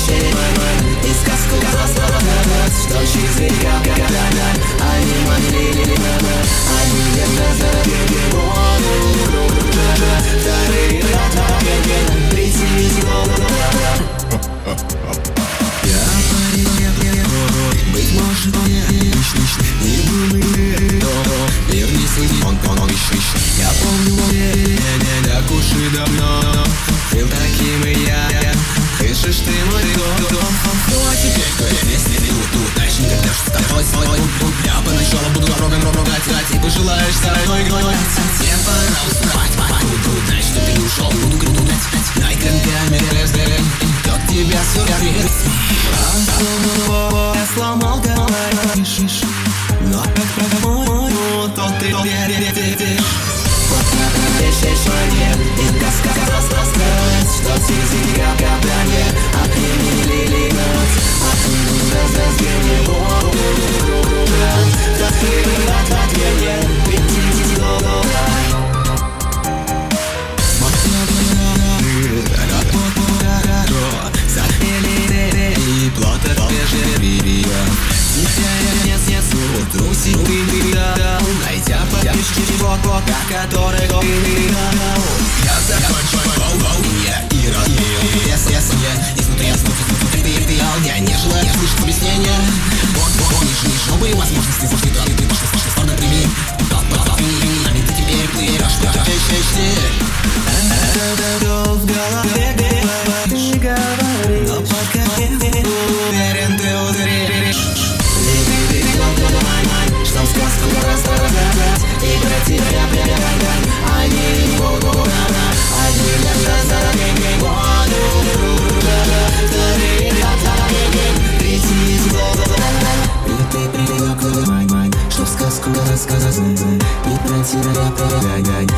И сказку рассказать, что чизы они манили, они не вторые ряда, прийти из года. Я парень, быть может не думай, верни судьи, он я помню, так уж и давно был таким и я. Слышишь ты мой дом? Ну а теперь кто я вместе тут дальше не вернешься с тобой. Я поначалу буду ругать, и пожелаешь со мной гулять. Тебе пора узнавать, буду знать, что ты ушел. Буду крутать, дай камнями разберем, как тебя свернет. Я сломал говоришь, но как мой, то ты веришь. И сказка рассказать, что чизы опьянили нас, а ты раздражение закрыли ответвление, прийти из года. Запели и платят пежерия. Тебя не снесу, труси ты дал, найдя подписчики который ты дал. Я закончу и изнутри я не желаю слышать объяснения. Помнишь, новые возможности зашли, ты пошли с нашей стороны, прими. Нами ты теперь плывешь, в голове не говоришь, но пока уверен, ты узришь. Что в сказку рассказать, и про тебя предлагать, они не будут рано, одни лежат за деньги, вторые ряда, прийти из года. Ты привык, что в сказку рассказать, и про тебя предлагать.